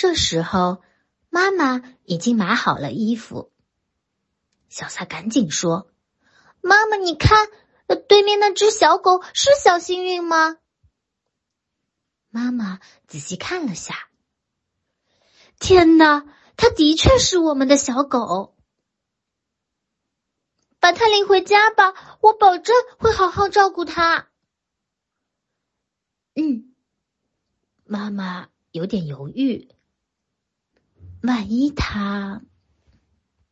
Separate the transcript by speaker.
Speaker 1: 这时候，妈妈已经码好了衣服。小萨赶紧说：“妈妈，你看，对面那只小狗是小幸运吗？”妈妈仔细看了下，天哪，它的确是我们的小狗。把它领回家吧，我保证会好好照顾它。妈妈有点犹豫，万一它